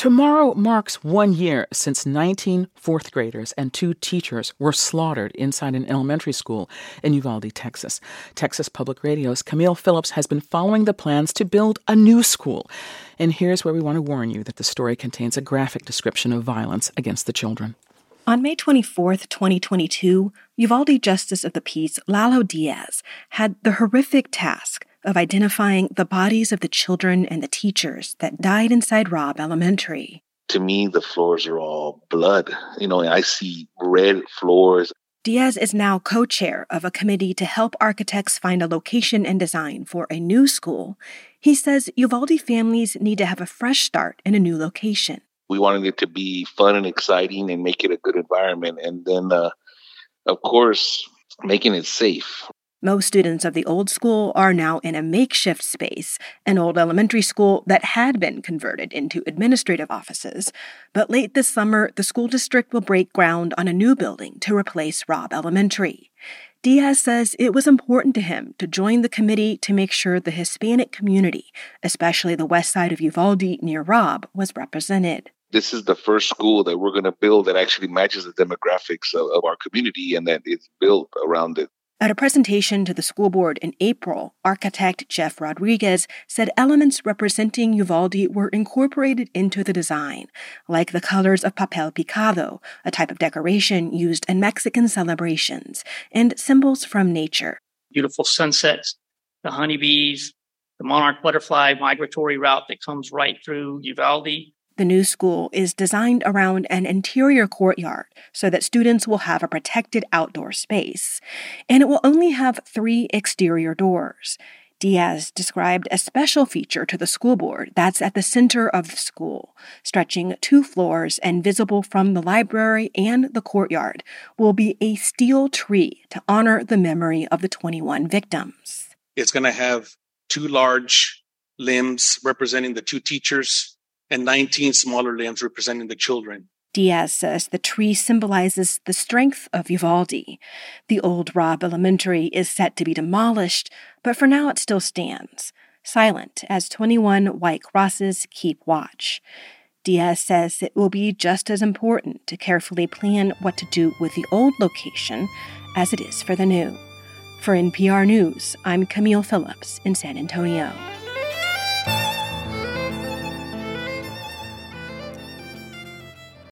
Tomorrow marks 1 year since 19 fourth graders and 2 teachers were slaughtered inside an elementary school in Uvalde, Texas. Texas Public Radio's Camille Phillips has been following the plans to build a new school. And here's where we want to warn you that the story contains a graphic description of violence against the children. On May 24, 2022, Uvalde Justice of the Peace Lalo Diaz had the horrific task of identifying the bodies of the children and the teachers that died inside Robb Elementary. To me, the floors are all blood. I see red floors. Diaz is now co-chair of a committee to help architects find a location and design for a new school. He says Uvalde families need to have a fresh start in a new location. We wanted it to be fun and exciting and make it a good environment. And then, of course, making it safe. Most students of the old school are now in a makeshift space, an old elementary school that had been converted into administrative offices. But late this summer, the school district will break ground on a new building to replace Robb Elementary. Diaz says it was important to him to join the committee to make sure the Hispanic community, especially the west side of Uvalde near Robb, was represented. This is the first school that we're going to build that actually matches the demographics of our community and that it's built around it. At a presentation to the school board in April, architect Jeff Rodriguez said elements representing Uvalde were incorporated into the design, like the colors of papel picado, a type of decoration used in Mexican celebrations, and symbols from nature. Beautiful sunsets, the honeybees, the monarch butterfly migratory route that comes right through Uvalde. The new school is designed around an interior courtyard so that students will have a protected outdoor space, and it will only have 3 exterior doors. Diaz described a special feature to the school board that's at the center of the school, stretching 2 floors and visible from the library and the courtyard, will be a steel tree to honor the memory of the 21 victims. It's going to have 2 large limbs representing the 2 teachers and 19 smaller limbs representing the children. Diaz says the tree symbolizes the strength of Uvalde. The old Robb Elementary is set to be demolished, but for now it still stands, silent as 21 white crosses keep watch. Diaz says it will be just as important to carefully plan what to do with the old location as it is for the new. For NPR News, I'm Camille Phillips in San Antonio.